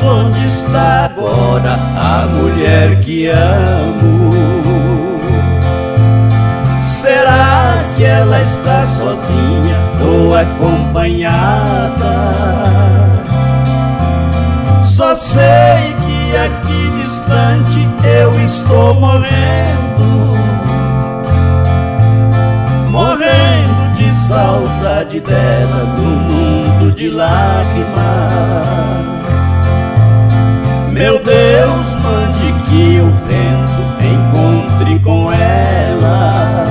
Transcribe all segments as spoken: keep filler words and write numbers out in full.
onde está agora a mulher que amo? Será se ela está sozinha ou acompanhada? Só sei que aqui distante eu estou morrendo, morrendo de saudade dela num mundo de lágrimas. Meu Deus, mande que o vento encontre com ela,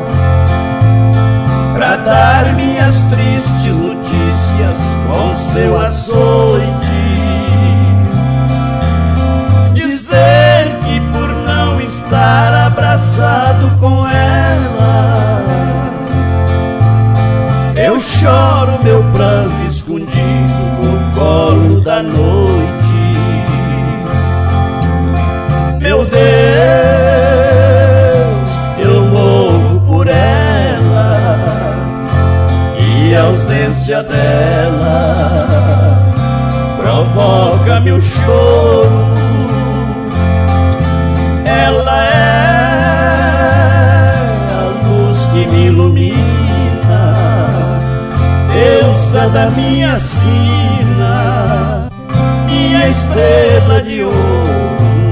pra dar minhas tristes notícias com seu açoite, dizer que por não estar abraçado com ela eu choro meu pranto escondido no colo da noite. Meu Deus, eu morro por ela, e a ausência dela provoca-me o choro. Ela é a luz que me ilumina, deusa da minha sina, minha estrela de ouro.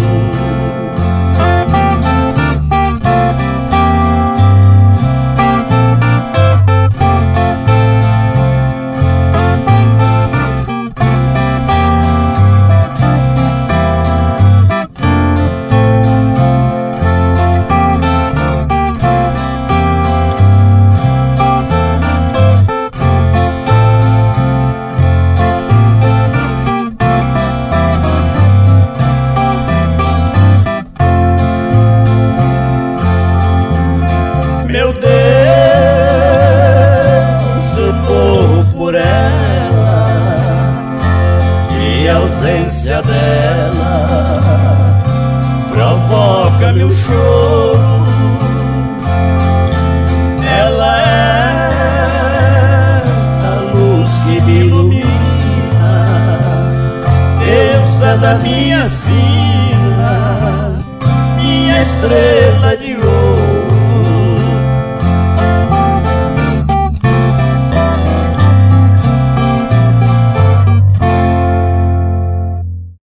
Meu Deus, eu morro por ela, e a ausência dela provoca-me o choro. Ela é a luz que me ilumina, deusa da minha sina, minha estrela de ouro.